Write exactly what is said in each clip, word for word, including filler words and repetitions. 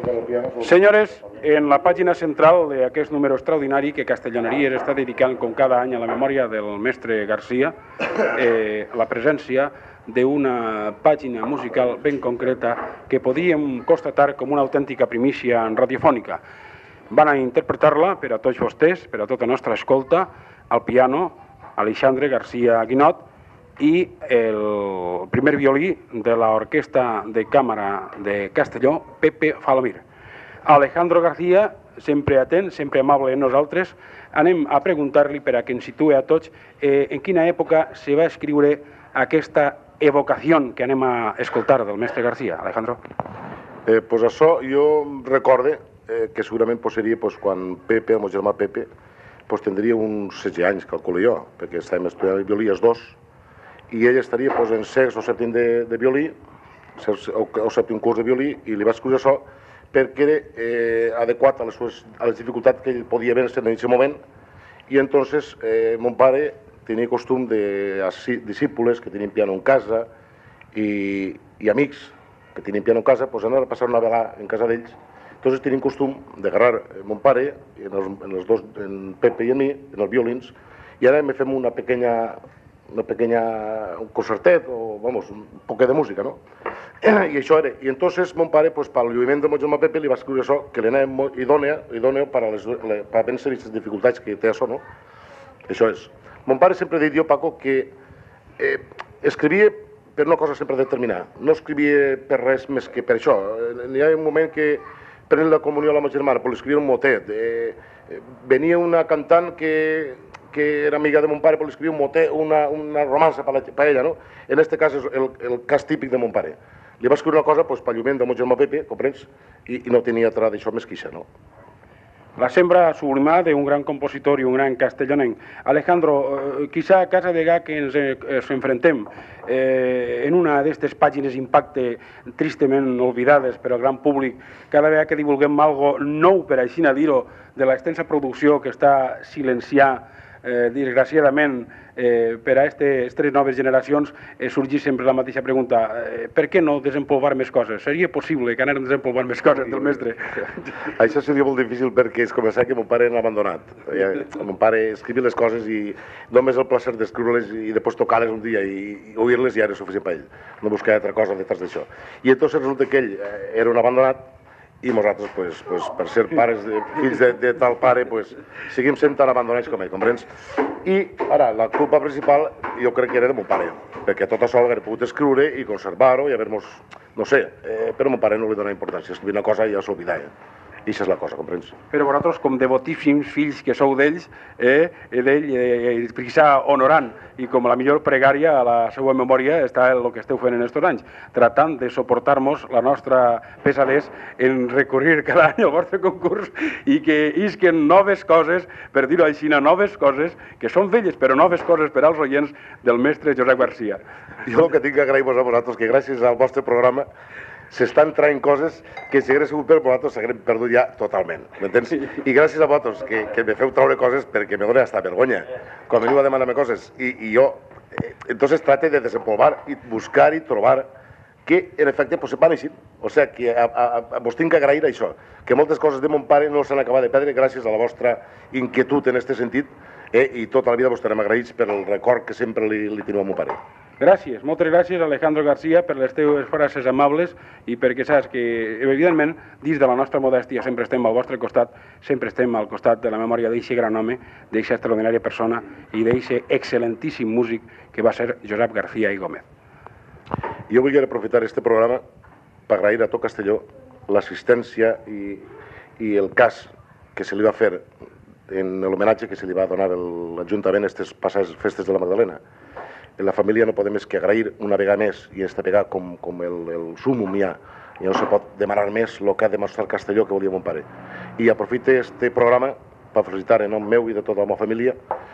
Senyores, en la pàgina central d'aquest número extraordinari que Castelloneries està dedicant com cada any a la memòria del mestre Garcia, eh, la presència d'una pàgina musical ben concreta que podíem constatar com una autèntica primícia radiofònica. Van a interpretar-la per a tots vostès, per a tota nostra escolta, al piano Alexandre García Guinot i el primer violí de l'Orquestra de Càmera de Castelló, Pepe Falomir. Alejandro García, sempre atent, sempre amable en nosaltres, anem a preguntar-li per a que ens situe a tots eh, en quina època se va escriure aquesta evocació que anem a escoltar del mestre García. Alejandro. Eh, pues això jo recorde eh, que segurament pues, seria pues, quan Pepe, el meu germà Pepe, pues, tindria uns setze anys, calculo jo, perquè estàvem estudiant el violí els dos, i ell estaria pues, en sext o sèptim de, de violí, o, o sèptim curs de violí, i li va escriure això perquè era eh, adequat a les, sues, a les dificultats que ell podia vèncer en aquest moment, i entonces eh, mon pare tenia costum de discípules que tenien piano en casa i, i amics que tenien piano en casa, pues, anar a passar una vegada en casa d'ells. Entonces tenien costum d'agarrar mon pare, en els, en els dos, en Pepe i en mi, en els violins, i ara me fem una pequeña una pequeña, un concertet, o, vamos, un poquet de música, no? I això era. I entonces, mon pare, pues, pel lluïment de mon germà Pepe, li va escriure això, que li anava idònea, idònea per a, les, per a vèncer aquestes dificultats que té això, no? Això és. Mon pare sempre ha dit jo, Paco, que eh, escrivia per una cosa sempre determinada. No escrivia per res més que per això. N'hi ha un moment que prenent la comunió a la meva germana, però li escrivia un motet. Eh, venia una cantant que que era amiga de mon pare, però li escrivia un motet, una, una romança per, per ella, no? En aquest cas és el, el cas típic de mon pare. Li va escriure una cosa pues, per llument del meu germà Pepe, comprens? I, i no tenia altra d'això més que això, no? La sembra sublimada d'un gran compositor i un gran castellonenc. Alejandro, eh, quizá cada vegada que ens, eh, ens enfrentem eh, en una d'aquestes pàgines impacte tristament oblidades per al gran públic, cada vegada que divulguem algo nou, per així dir-ho, de l'extensa producció que està silenciada Eh, desgraciadament eh, per a aquestes noves generacions eh, sorgeix sempre la mateixa pregunta eh, per què no desempolvar més coses? Seria possible que anàrem desempolvar més coses del mestre? Això seria molt difícil perquè és començar que mon pare n'ha abandonat. Ja, mon pare escrivia les coses i només el plaer d'escriure-les i després tocar-les un dia i, i oir-les ja era suficient per ell. No buscava altra cosa detrás d'això. I entonces resulta que ell eh, era un abandonat i nosaltres, pues, pues, per ser pares, de, fills de, de tal pare, pues, seguim sent tan abandonats com ell, comprens? I ara, la culpa principal jo crec que era de mon pare, perquè tot això l'hagués pogut escriure i conservar-ho i haver-nos, no sé, eh, però mon pare no li dona importància, escrivir una cosa i ja s'oblidava. I això és la cosa, comprens? Però vosaltres, com devotíssims fills que sou d'ells, eh, d'ell, eh, quizà honorant, i com la millor pregària a la seva memòria està el que esteu fent en aquests anys, tratant de suportar-nos la nostra pesadez en recurrir cada any al vostre concurs i que isquen noves coses, per dir-ho així, noves coses, que són velles, però noves coses per als oients del mestre Josep García. Jo el que tinc que agrair-vos a vosaltres, que gràcies al vostre programa s'estan traient coses que si hagués sigut per vosaltres s'hagueren perdut ja totalment, m'entens? I gràcies a vosaltres que, que me feu traure coses perquè me dona hasta vergonya quan veniu a demanar-me coses i, i jo eh, entonces trate de desempolvar i buscar i trobar que en efecte pues, van així, o sigui que a, a, a, vos tinc que agrair això, que moltes coses de mon pare no s'han acabat de perdre gràcies a la vostra inquietud en aquest sentit eh, i tota la vida vos estarem agraïts per el record que sempre li, li teniu a mon pare. Gràcies, moltes gràcies Alejandro García per les teves frases amables i perquè saps que, evidentment, dins de la nostra modèstia sempre estem al vostre costat, sempre estem al costat de la memòria d'eixe gran home, d'eixa extraordinària persona i d'eixe excel·lentíssim músic que va ser Josep García i Gómez. Jo vull aprofitar este programa per agrair a tot Castelló l'assistència i, i el cas que se li va fer en l'homenatge que se li va donar a l'Ajuntament a aquestes passades festes de la Magdalena. La família no podem més que agrair una vegada més, i esta vegada com, com el, el súmum ja, i no se pot demanar més el que ha demostrat Castelló que volia mon pare. I aprofite este programa per felicitar en nom meu i de tota la meva família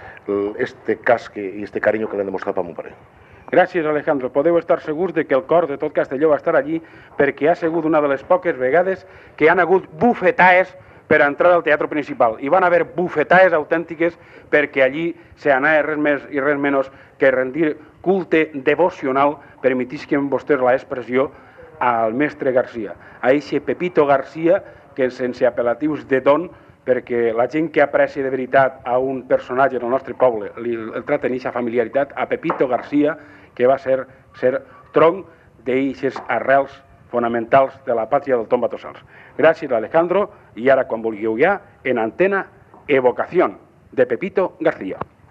este cas que, i este carinyo que l'han demostrat per mon pare. Gràcies, Alejandro. Podeu estar segurs de que el cor de tot Castelló va estar allí perquè ha sigut una de les poques vegades que han hagut bufetaes per entrar al teatre principal. I van haver bufetaes autèntiques perquè allí s'anava res més i res menys que rendir culte devocional, permetisquen vostès l'expressió, al mestre Garcia, a eixe Pepito Garcia que sense apel·latius de don, perquè la gent que aprecia de veritat a un personatge del nostre poble li, el trata en eixa familiaritat, a Pepito Garcia, que va ser, ser tronc d'eixes arrels fonamentals de la pàtria del Tomba Tossals. Gràcies, Alejandro, i ara, quan vulgueu ja, en antena, evocació de Pepito García.